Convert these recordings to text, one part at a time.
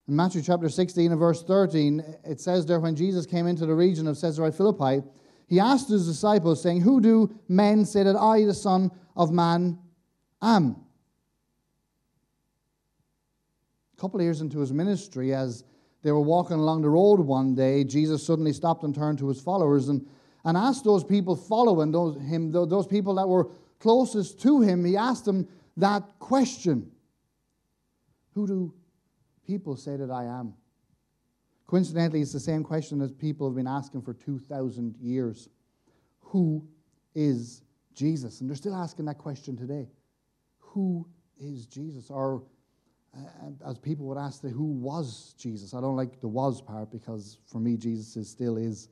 In Matthew chapter 16 and verse 13, it says there, when Jesus came into the region of Caesarea Philippi, he asked his disciples, saying, "Who do men say that I, the Son of Man, am?" A couple of years into his ministry, as they were walking along the road one day, Jesus suddenly stopped and turned to his followers and asked those people following those people that were closest to him, he asked them that question: "Who do people say that I am?" Coincidentally, it's the same question that people have been asking for 2,000 years. Who is Jesus? And they're still asking that question today. Who is Jesus? Or as people would ask, who was Jesus? I don't like the was part, because for me, Jesus still is.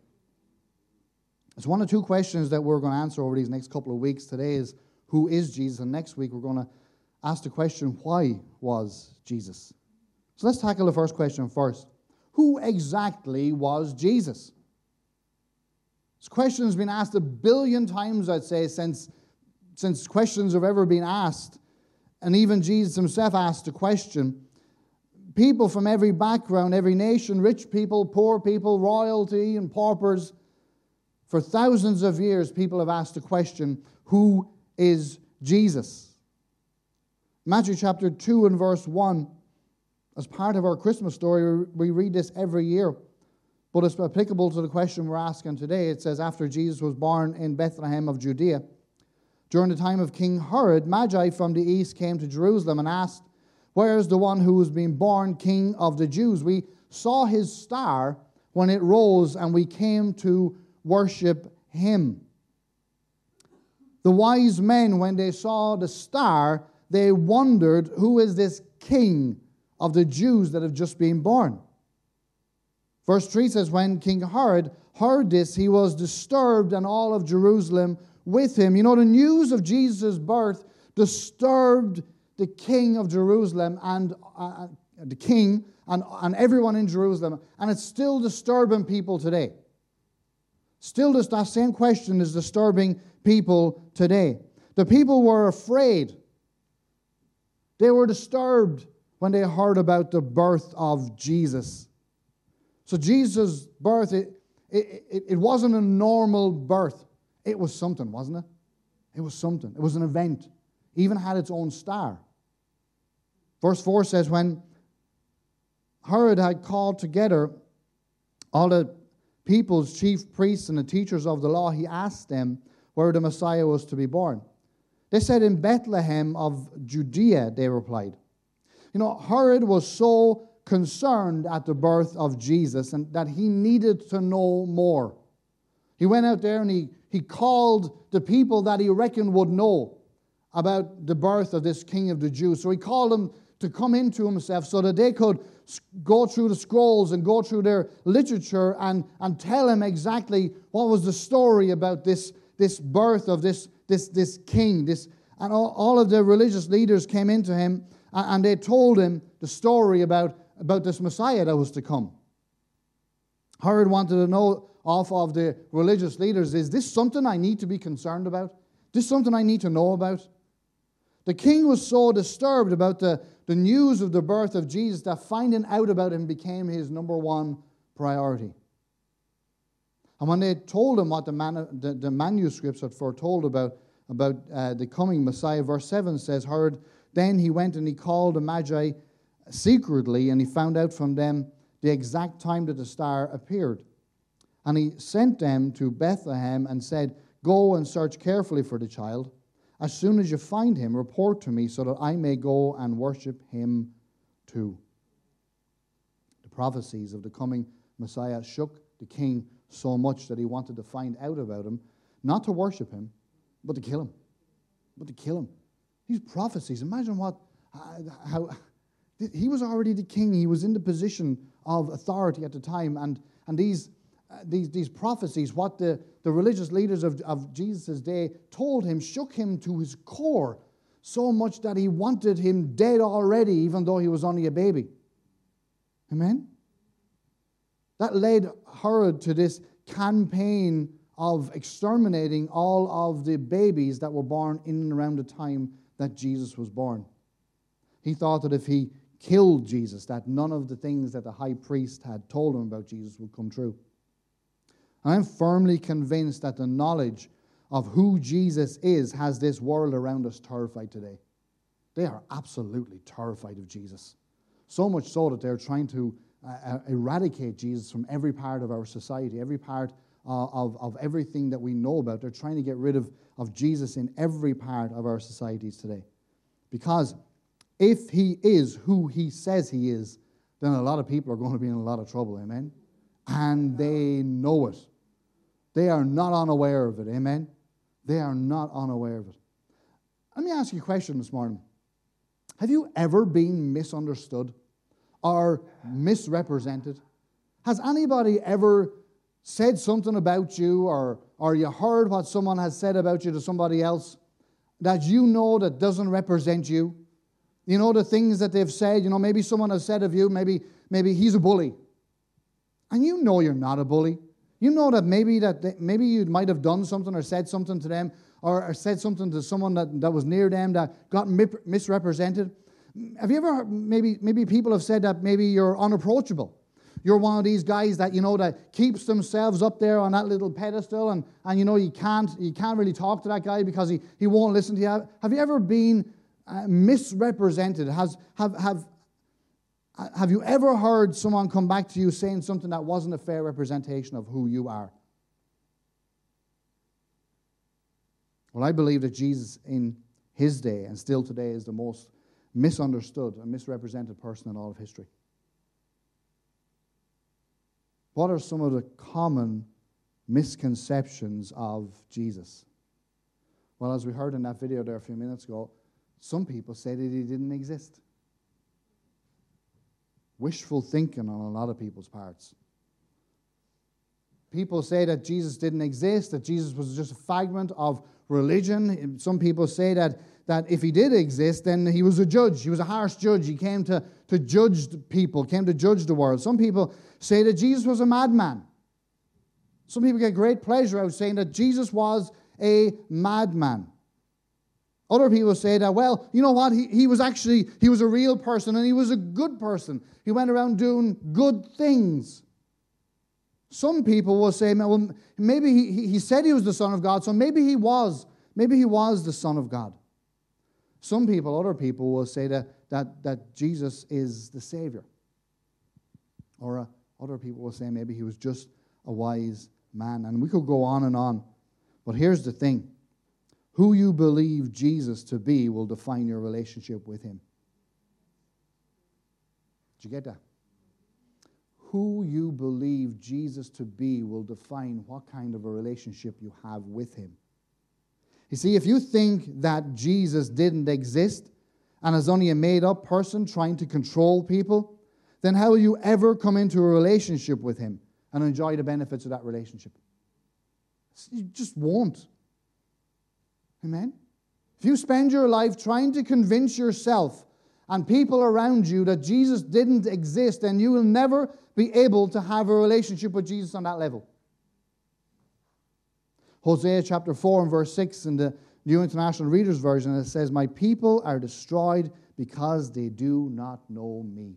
It's one of two questions that we're going to answer over these next couple of weeks. Today is, who is Jesus? And next week, we're going to ask the question, why was Jesus? So let's tackle the first question first. Who exactly was Jesus? This question has been asked 1 billion times, I'd say, since questions have ever been asked. And even Jesus himself asked the question. People from every background, every nation, rich people, poor people, royalty and paupers, for thousands of years, people have asked the question, who is Jesus? Matthew chapter 2 and verse 1, as part of our Christmas story, we read this every year, but it's applicable to the question we're asking today. It says, after Jesus was born in Bethlehem of Judea, during the time of King Herod, Magi from the east came to Jerusalem and asked, "Where is the one who has been born King of the Jews? We saw his star when it rose, and we came to worship him." The wise men, when they saw the star, they wondered, who is this king of the Jews that have just been born? Verse 3 says, when King Herod heard this, he was disturbed, and all of Jerusalem with him. You know, the news of Jesus' birth disturbed the king of Jerusalem and the king and everyone in Jerusalem, and it's still disturbing people today. Still, that same question is disturbing people today. The people were afraid. They were disturbed when they heard about the birth of Jesus. So Jesus' birth, it wasn't a normal birth. It was something, wasn't it? It was something. It was an event. It even had its own star. Verse 4 says, when Herod had called together all the people's chief priests and the teachers of the law, he asked them where the Messiah was to be born. They said, in Bethlehem of Judea, they replied. You know, Herod was so concerned at the birth of Jesus and that he needed to know more. He went out there and he called the people that he reckoned would know about the birth of this King of the Jews. So he called them to come into himself so that they could go through the scrolls and go through their literature and tell him exactly what was the story about this birth of this king. And all of the religious leaders came into him and they told him the story about this Messiah that was to come. Herod wanted to know off of the religious leaders, is this something I need to be concerned about? This something I need to know about? The king was so disturbed about the news of the birth of Jesus that finding out about him became his number one priority. And when they told him what the manuscripts had foretold about the coming Messiah, verse 7 says, Herod, then he went and he called the Magi secretly, and he found out from them the exact time that the star appeared. And he sent them to Bethlehem and said, go and search carefully for the child. As soon as you find him, report to me so that I may go and worship him too. The prophecies of the coming Messiah shook the king so much that he wanted to find out about him, not to worship him, but to kill him. These prophecies, imagine how he was already the king. He was in the position of authority at the time, and these prophecies, what the religious leaders of Jesus' day told him, shook him to his core so much that he wanted him dead already, even though he was only a baby. Amen? That led Herod to this campaign of exterminating all of the babies that were born in and around the time that Jesus was born. He thought that if he killed Jesus, that none of the things that the high priest had told him about Jesus would come true. And I'm firmly convinced that the knowledge of who Jesus is has this world around us terrified today. They are absolutely terrified of Jesus. So much so that they're trying to eradicate Jesus from every part of our society, every part of everything that we know about. They're trying to get rid of Jesus in every part of our societies today. Because if he is who he says he is, then a lot of people are going to be in a lot of trouble, amen? And they know it. They are not unaware of it, amen? They are not unaware of it. Let me ask you a question this morning. Have you ever been misunderstood or misrepresented? Has anybody ever said something about you, or you heard what someone has said about you to somebody else that you know that doesn't represent you? You know, the things that they've said, maybe someone has said of you, maybe he's a bully. And you know you're not a bully. You know that maybe you might have done something or said something to them, or said something to someone that was near them that got misrepresented. Have you ever, maybe people have said that maybe you're unapproachable. You're one of these guys that, that keeps themselves up there on that little pedestal, and you can't really talk to that guy because he won't listen to you. Have you ever been misrepresented? Have you ever heard someone come back to you saying something that wasn't a fair representation of who you are? Well, I believe that Jesus in his day and still today is the most misunderstood and misrepresented person in all of history. What are some of the common misconceptions of Jesus? Well, as we heard in that video there a few minutes ago, some people say that he didn't exist. Wishful thinking on a lot of people's parts. People say that Jesus didn't exist, that Jesus was just a fragment of religion. Some people say that if he did exist, then he was a judge. He was a harsh judge. He came to judge people, came to judge the world. Some people say that Jesus was a madman. Some people get great pleasure out of saying that Jesus was a madman. Other people say that, well, you know what? He was a real person, and he was a good person. He went around doing good things. Some people will say, well, maybe he said he was the Son of God, so maybe he was the Son of God. Other people will say that Jesus is the Savior. Or other people will say maybe he was just a wise man. And we could go on and on. But here's the thing. Who you believe Jesus to be will define your relationship with him. Did you get that? Who you believe Jesus to be will define what kind of a relationship you have with him. You see, if you think that Jesus didn't exist and is only a made-up person trying to control people, then how will you ever come into a relationship with him and enjoy the benefits of that relationship? You just won't. Amen? If you spend your life trying to convince yourself and people around you that Jesus didn't exist, then you will never be able to have a relationship with Jesus on that level. Hosea chapter 4 and verse 6 in the New International Reader's Version, it says, "My people are destroyed because they do not know me."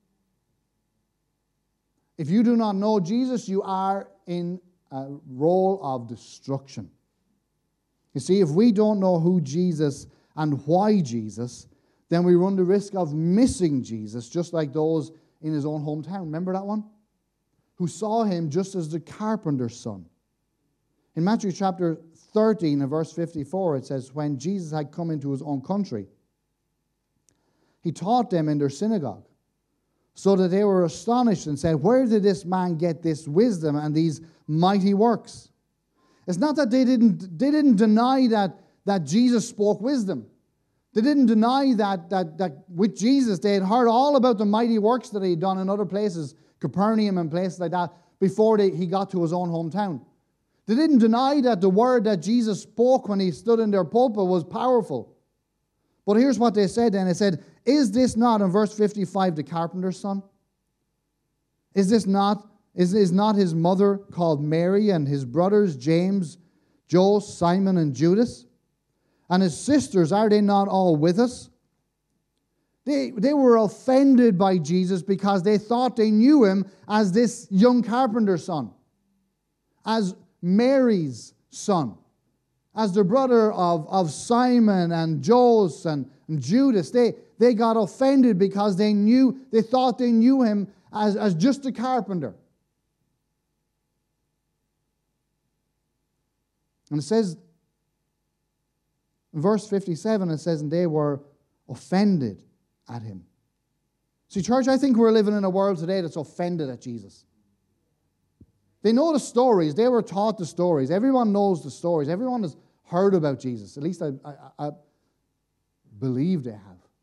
If you do not know Jesus, you are in a role of destruction. You see, if we don't know who Jesus and why Jesus, then we run the risk of missing Jesus, just like those in his own hometown. Remember that one? Who saw him just as the carpenter's son. In Matthew chapter 13 and verse 54, it says, when Jesus had come into his own country, he taught them in their synagogue, so that they were astonished and said, where did this man get this wisdom and these mighty works? It's not that they didn't deny that Jesus spoke wisdom. They didn't deny that with Jesus they had heard all about the mighty works that he had done in other places, Capernaum and places like that, before he got to his own hometown. They didn't deny that the word that Jesus spoke when he stood in their pulpit was powerful. But here's what they said then. They said, is this not, in verse 55, the carpenter's son? Is not his mother called Mary, and his brothers James, Joe, Simon, and Judas? And his sisters, are they not all with us? They were offended by Jesus because they thought they knew him as this young carpenter's son, as Mary's son, as the brother of Simon and Joseph and Judas. They got offended because they thought they knew him as just a carpenter. And it says, in verse 57, it says, and they were offended at him. See, church, I think we're living in a world today that's offended at Jesus. They know the stories. They were taught the stories. Everyone knows the stories. Everyone has heard about Jesus. At least I believe they have.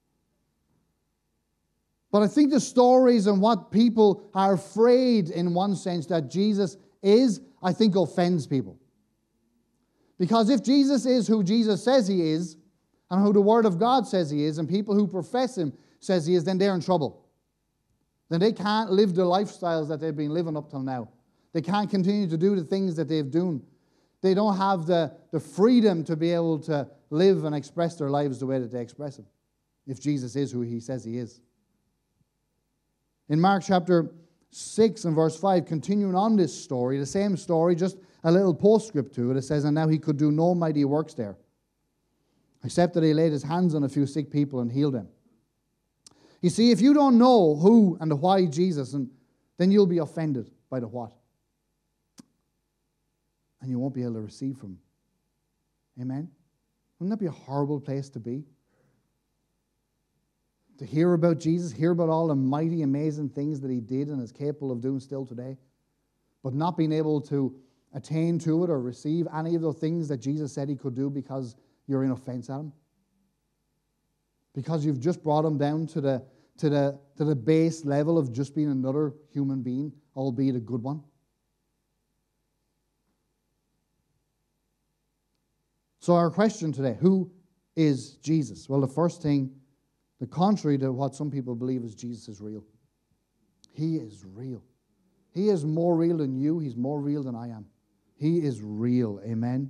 But I think the stories and what people are afraid in one sense that Jesus is, I think offends people. Because if Jesus is who Jesus says he is, and who the Word of God says he is, and people who profess him says he is, then they're in trouble. Then they can't live the lifestyles that they've been living up till now. They can't continue to do the things that they've done. They don't have the freedom to be able to live and express their lives the way that they express them, if Jesus is who he says he is. In Mark chapter 6 and verse 5, continuing on this story, the same story, just a little postscript to it, it says, and now he could do no mighty works there, except that he laid his hands on a few sick people and healed them. You see, if you don't know who and the why Jesus, then you'll be offended by the what. And you won't be able to receive from him. Amen? Wouldn't that be a horrible place to be? To hear about Jesus, hear about all the mighty, amazing things that he did and is capable of doing still today, but not being able to attain to it or receive any of the things that Jesus said he could do because you're in offense at him. Because you've just brought him down to the base level of just being another human being, albeit a good one. So our question today, who is Jesus? Well, the first thing, the contrary to what some people believe, is Jesus is real. He is real. He is more real than you. He's more real than I am. He is real. Amen?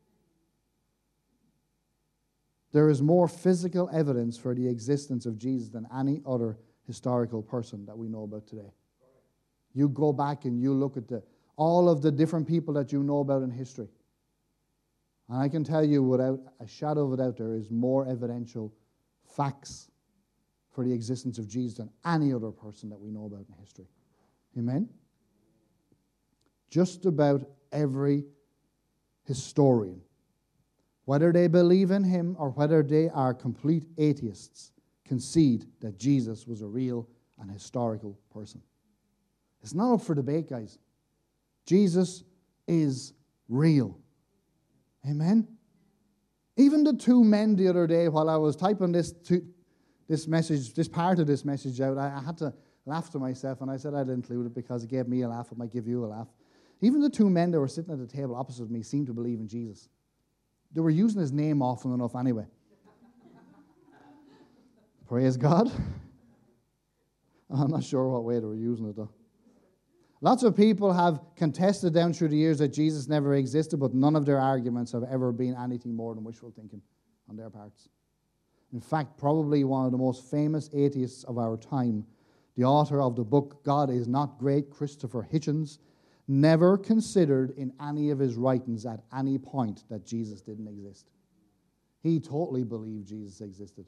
There is more physical evidence for the existence of Jesus than any other historical person that we know about today. You go back and you look at all of the different people that you know about in history. And I can tell you without a shadow of a doubt, there is more evidential facts for the existence of Jesus than any other person that we know about in history. Amen? Just about every historian, whether they believe in him or whether they are complete atheists, concede that Jesus was a real and historical person. It's not up for debate, guys. Jesus is real. Amen? Even the two men the other day, while I was typing this part of this message out, I had to laugh to myself, and I said I'd include it because it gave me a laugh. It might give you a laugh. Even the two men that were sitting at the table opposite me seemed to believe in Jesus. They were using his name often enough anyway. Praise God. I'm not sure what way they were using it, though. Lots of people have contested down through the years that Jesus never existed, but none of their arguments have ever been anything more than wishful thinking on their parts. In fact, probably one of the most famous atheists of our time, the author of the book God Is Not Great, Christopher Hitchens, never considered in any of his writings at any point that Jesus didn't exist. He totally believed Jesus existed.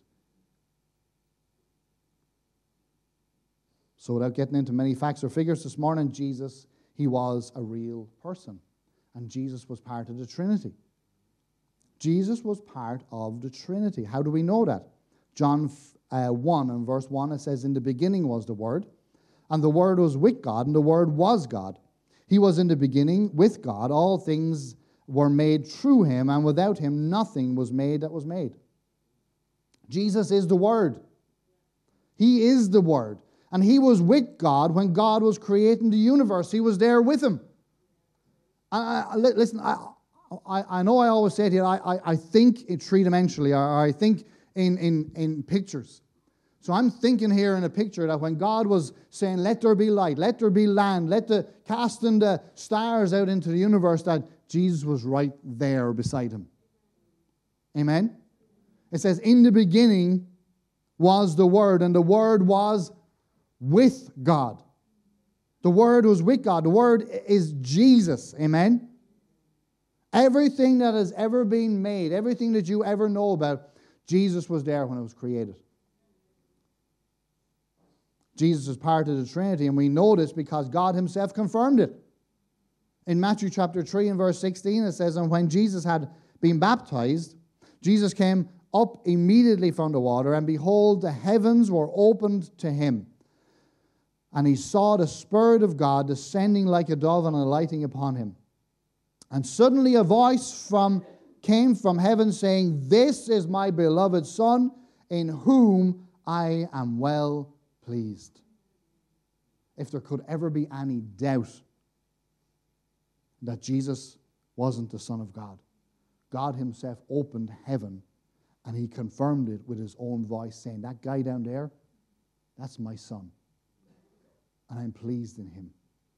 So without getting into many facts or figures this morning, Jesus, he was a real person. And Jesus was part of the Trinity. Jesus was part of the Trinity. How do we know that? John 1 and verse 1, it says, in the beginning was the Word, and the Word was with God, and the Word was God. He was in the beginning with God. All things were made through him, and without him nothing was made that was made. Jesus is the Word. He is the Word. And he was with God when God was creating the universe. He was there with him. Listen, I know I always say to you, I think in three-dimensionally, or I think in pictures. So I'm thinking here in a picture that when God was saying, let there be light, let there be land, casting the stars out into the universe, that Jesus was right there beside him. Amen? It says, in the beginning was the Word, and the Word was with God. The Word was with God. The Word is Jesus. Amen? Everything that has ever been made, everything that you ever know about, Jesus was there when it was created. Jesus is part of the Trinity, and we know this because God himself confirmed it. In Matthew chapter 3 and verse 16, it says, "And when Jesus had been baptized, Jesus came up immediately from the water, and behold, the heavens were opened to him. And he saw the Spirit of God descending like a dove and alighting upon him. And suddenly a voice came from heaven saying, 'This is my beloved Son, in whom I am well pleased.'" If there could ever be any doubt that Jesus wasn't the Son of God, God himself opened heaven and he confirmed it with his own voice, saying, "That guy down there, that's my Son, and I'm pleased in him."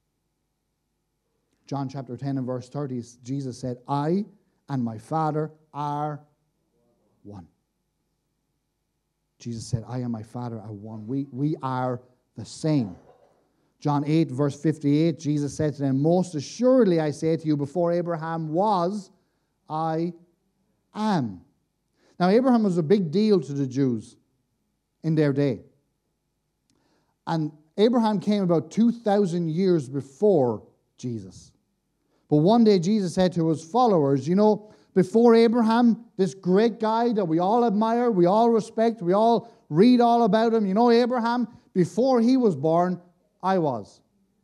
John chapter 10 and verse 30, Jesus said, "I and my Father are one." Jesus said, "I and my Father are one." We are the same. John 8 verse 58, Jesus said to them, "Most assuredly I say to you, before Abraham was, I am." Now Abraham was a big deal to the Jews in their day. And Abraham came about 2,000 years before Jesus. But one day Jesus said to his followers, before Abraham, this great guy that we all admire, we all respect, we all read all about him, Abraham, before he was born, I was.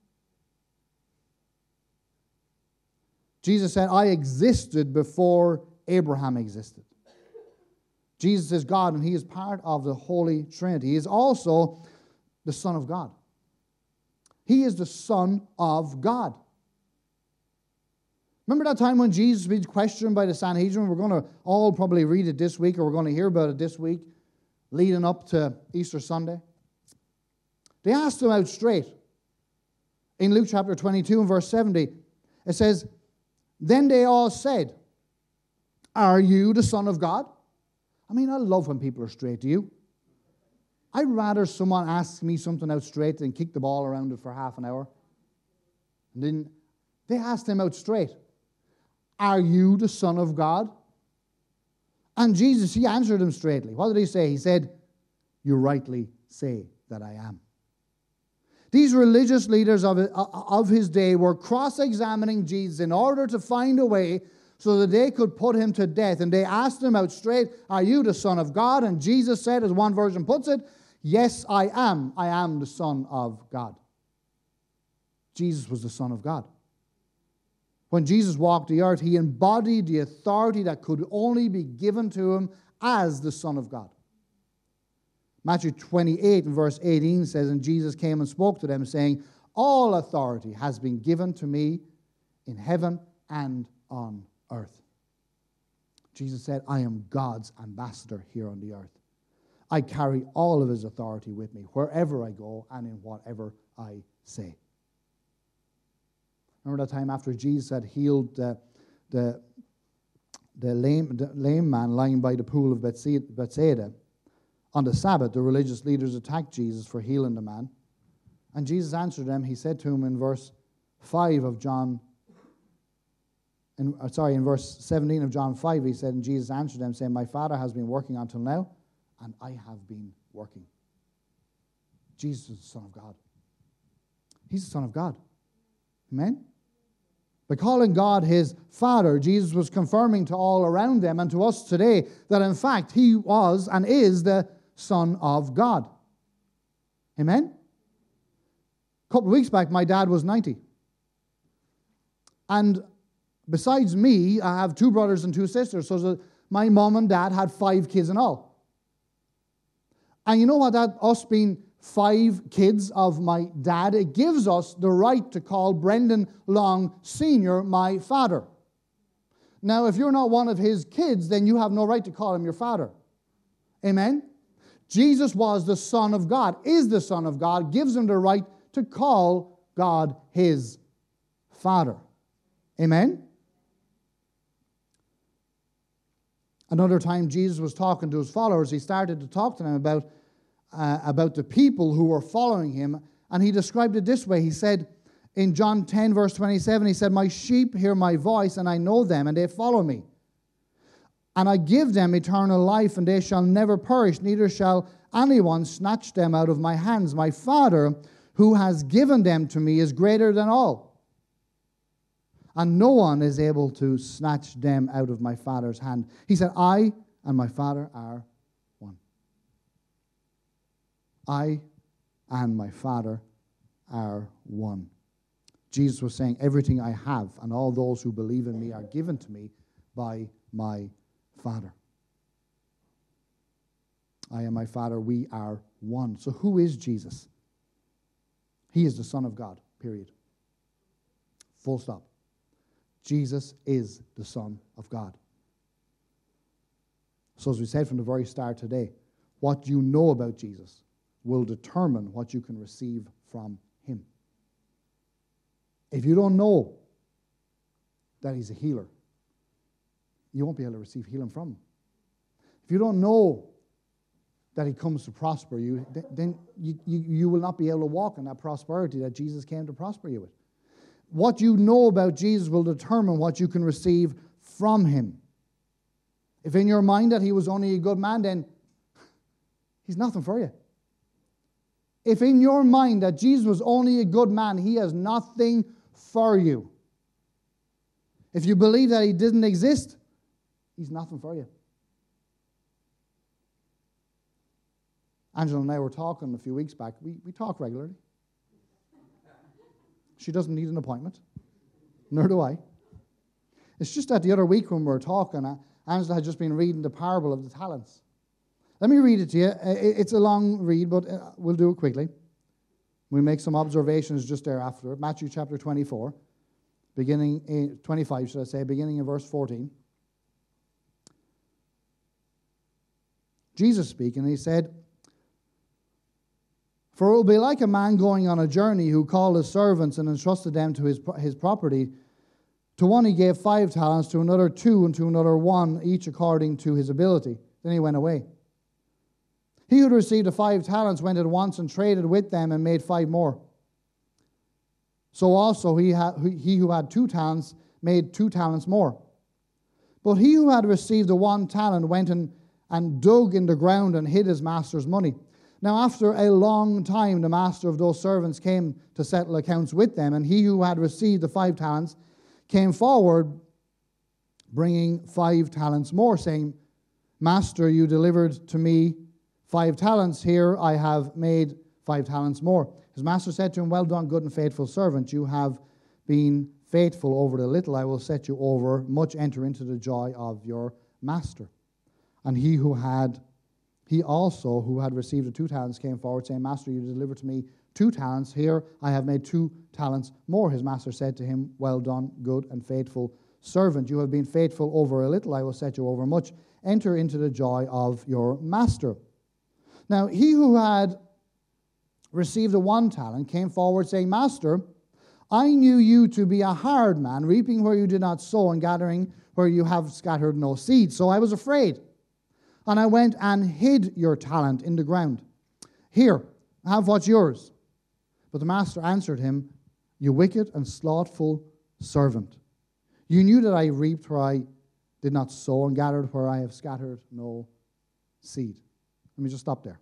Jesus said, "I existed before Abraham existed." Jesus is God, and he is part of the Holy Trinity. He is also the Son of God. He is the Son of God. Remember that time when Jesus was questioned by the Sanhedrin? We're going to all probably read it this week, or we're going to hear about it this week, leading up to Easter Sunday. They asked him out straight. In Luke chapter 22 and verse 70, it says, "Then they all said, 'Are you the Son of God?'" I love when people are straight. Do you? I'd rather someone ask me something out straight than kick the ball around it for half an hour. And then they asked him out straight, "Are you the Son of God?" And Jesus, he answered them straightly. What did he say? He said, "You rightly say that I am." These religious leaders of his day were cross-examining Jesus in order to find a way so that they could put him to death. And they asked him out straight, "Are you the Son of God?" And Jesus said, as one version puts it, "Yes, I am. I am the Son of God." Jesus was the Son of God. When Jesus walked the earth, he embodied the authority that could only be given to him as the Son of God. Matthew 28 and verse 18 says, "And Jesus came and spoke to them, saying, 'All authority has been given to me in heaven and on earth.'" Jesus said, "I am God's ambassador here on the earth. I carry all of his authority with me wherever I go and in whatever I say." Remember that time after Jesus had healed the lame man lying by the pool of Bethsaida? On the Sabbath, the religious leaders attacked Jesus for healing the man. And Jesus answered them. He said to him in verse 5 of John, in verse 17 of John 5, he said, and Jesus answered them, saying, "My Father has been working until now, and I have been working." Jesus is the Son of God. He's the Son of God. Amen? By calling God his Father, Jesus was confirming to all around them and to us today that in fact he was and is the Son of God. Amen? A couple of weeks back, my dad was 90. And besides me, I have 2 brothers and 2 sisters, so my mom and dad had 5 kids in all. And you know what, that us being 5 kids of my dad, it gives us the right to call Brendan Long Sr. my father. Now, if you're not one of his kids, then you have no right to call him your father. Amen? Jesus was the Son of God, is the Son of God, gives him the right to call God his Father. Amen? Another time Jesus was talking to his followers, he started to talk to them about about the people who were following him, and he described it this way. He said in John 10, verse 27, he said, "My sheep hear my voice, and I know them, and they follow me. And I give them eternal life, and they shall never perish, neither shall anyone snatch them out of my hands. My Father, who has given them to me, is greater than all, and no one is able to snatch them out of my Father's hand." He said, "I and my Father are one." I and my Father are one. Jesus was saying, everything I have and all those who believe in me are given to me by my Father. I and my Father, we are one. So who is Jesus? He is the Son of God, period. Full stop. Jesus is the Son of God. So as we said from the very start today, what you know about Jesus will determine what you can receive from him. If you don't know that he's a healer, you won't be able to receive healing from him. If you don't know that he comes to prosper you, then you will not be able to walk in that prosperity that Jesus came to prosper you with. What you know about Jesus will determine what you can receive from him. If in your mind that he was only a good man, then he's nothing for you. If in your mind that Jesus was only a good man, he has nothing for you. If you believe that he didn't exist, he's nothing for you. Angela and I were talking a few weeks back. We talk regularly. She doesn't need an appointment. Nor do I. It's just that the other week when we were talking, Angela had just been reading the parable of the talents. Let me read it to you. It's a long read, but we'll do it quickly. We'll make some observations just thereafter. Matthew chapter 24, beginning in 25, should I say, beginning in verse 14. Jesus speaking, he said, "For it will be like a man going on a journey who called his servants and entrusted them to his property. To one he gave 5 talents, to another 2, and to another 1, each according to his ability. Then he went away. He who had received the 5 talents went at once and traded with them and made 5 more. So also he who had 2 talents made 2 talents more. But he who had received the 1 talent went and dug in the ground and hid his master's money. Now after a long time the master of those servants came to settle accounts with them, and he who had received the 5 talents came forward, bringing 5 talents more, saying, 'Master, you delivered to me 5 talents. Here I have made 5 talents more.' His master said to him, 'Well done, good and faithful servant. You have been faithful over the little. I will set you over much. Enter into the joy of your master.' And he also who had received the 2 talents came forward, saying, 'Master, you delivered to me 2 talents. Here I have made 2 talents more.' His master said to him, 'Well done, good and faithful servant. You have been faithful over a little. I will set you over much. Enter into the joy of your master.' Now he who had received the 1 talent came forward, saying, 'Master, I knew you to be a hard man, reaping where you did not sow and gathering where you have scattered no seed. So I was afraid, and I went and hid your talent in the ground. Here, have what's yours.' But the master answered him, 'You wicked and slothful servant. You knew that I reaped where I did not sow and gathered where I have scattered no seed.'" Let me just stop there.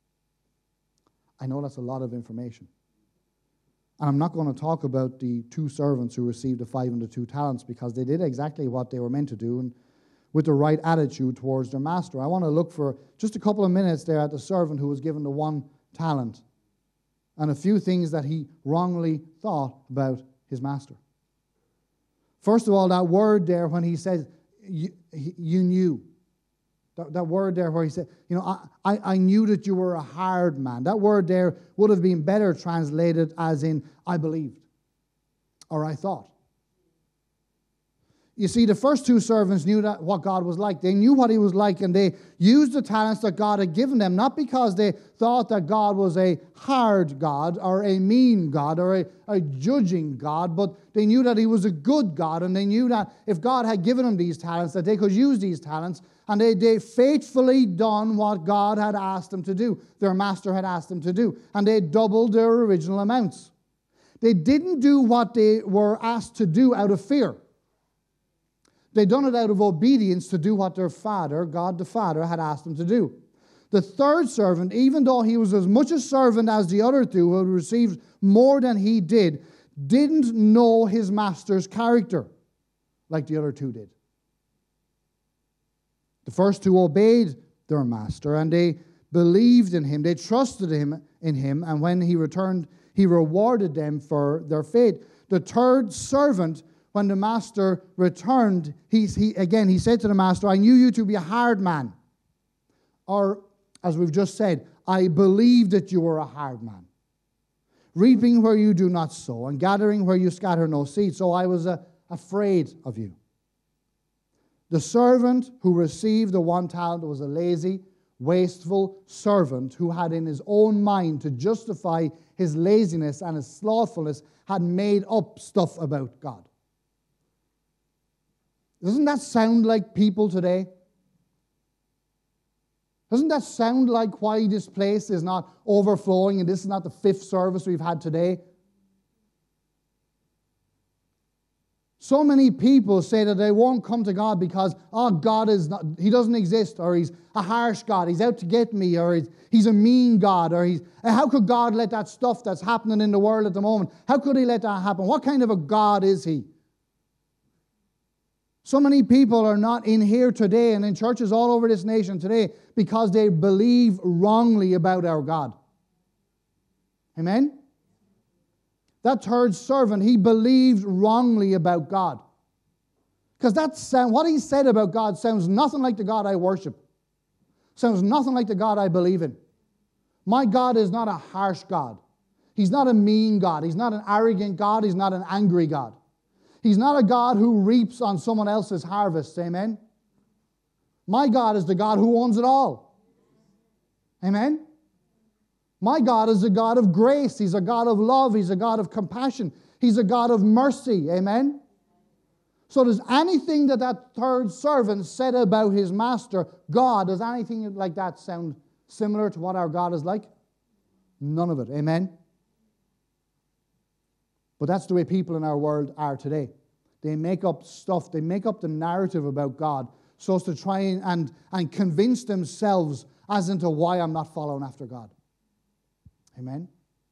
I know that's a lot of information. And I'm not going to talk about the 2 servants who received the 5 and the 2 talents, because they did exactly what they were meant to do and with the right attitude towards their master. I want to look for just a couple of minutes there at the servant who was given the 1 talent and a few things that he wrongly thought about his master. First of all, that word there when he says, you knew. That word there where he said, I knew that you were a hard man. That word there would have been better translated as in, I believed, or I thought. You see, the first two servants knew what God was like. They knew what he was like, and they used the talents that God had given them, not because they thought that God was a hard God or a mean God or a judging God, but they knew that he was a good God, and they knew that if God had given them these talents, that they could use these talents, and they faithfully done what God had asked them to do, their master had asked them to do, and they doubled their original amounts. They didn't do what they were asked to do out of fear. They done it out of obedience to do what their father, God the Father, had asked them to do. The third servant, even though he was as much a servant as the other two who had received more than he did, didn't know his master's character like the other two did. The first two obeyed their master, and they believed in him. They trusted in him, and when he returned, he rewarded them for their faith. The third servant, when the master returned, he said to the master, I knew you to be a hard man. Or, as we've just said, I believed that you were a hard man. Reaping where you do not sow, and gathering where you scatter no seed. So I was afraid of you. The servant who received the 1 talent was a lazy, wasteful servant who had in his own mind to justify his laziness and his slothfulness, had made up stuff about God. Doesn't that sound like people today? Doesn't that sound like why this place is not overflowing and this is not the 5th service we've had today? So many people say that they won't come to God because, God is not, he doesn't exist, or he's a harsh God, he's out to get me, or he's a mean God, or how could God let that stuff that's happening in the world at the moment, how could he let that happen? What kind of a God is he? So many people are not in here today and in churches all over this nation today because they believe wrongly about our God. Amen? That third servant, he believed wrongly about God. Because what he said about God sounds nothing like the God I worship. Sounds nothing like the God I believe in. My God is not a harsh God. He's not a mean God. He's not an arrogant God. He's not an angry God. He's not a God who reaps on someone else's harvest. Amen? My God is the God who owns it all. Amen? My God is a God of grace. He's a God of love. He's a God of compassion. He's a God of mercy. Amen? So does anything that third servant said about his master, God, does anything like that sound similar to what our God is like? None of it. Amen? But that's the way people in our world are today. They make up stuff. They make up the narrative about God so as to try and convince themselves as into why I'm not following after God. Amen?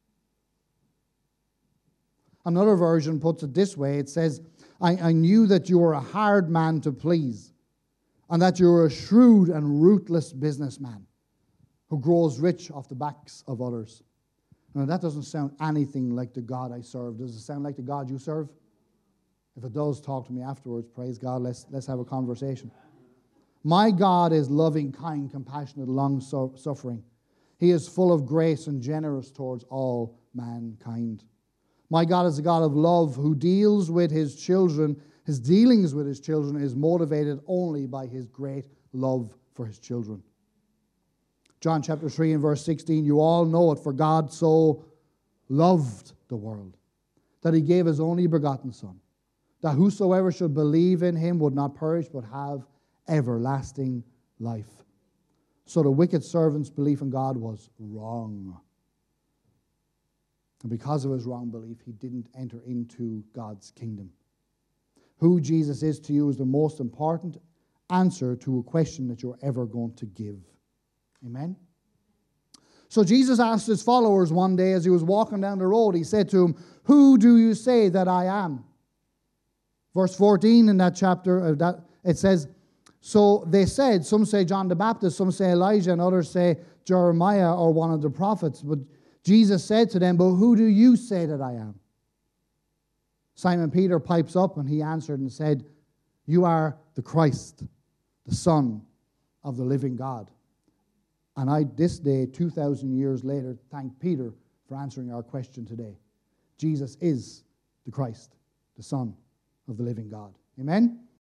Another version puts it this way. It says, I knew that you were a hard man to please, and that you were a shrewd and ruthless businessman who grows rich off the backs of others. Now, that doesn't sound anything like the God I serve. Does it sound like the God you serve? If it does, talk to me afterwards. Praise God. Let's have a conversation. My God is loving, kind, compassionate, long-suffering. He is full of grace and generous towards all mankind. My God is a God of love who deals with his children. His dealings with his children is motivated only by his great love for his children. John chapter 3 and verse 16, you all know it, for God so loved the world that he gave his only begotten Son, that whosoever should believe in him would not perish but have everlasting life. So the wicked servant's belief in God was wrong. And because of his wrong belief, he didn't enter into God's kingdom. Who Jesus is to you is the most important answer to a question that you're ever going to give. Amen? So Jesus asked his followers one day as he was walking down the road, he said to them, who do you say that I am? Verse 14 in that chapter, it says, so they said, some say John the Baptist, some say Elijah, and others say Jeremiah or one of the prophets. But Jesus said to them, but who do you say that I am? Simon Peter pipes up and he answered and said, you are the Christ, the Son of the living God. And I, this day, 2,000 years later, thank Peter for answering our question today. Jesus is the Christ, the Son of the living God. Amen?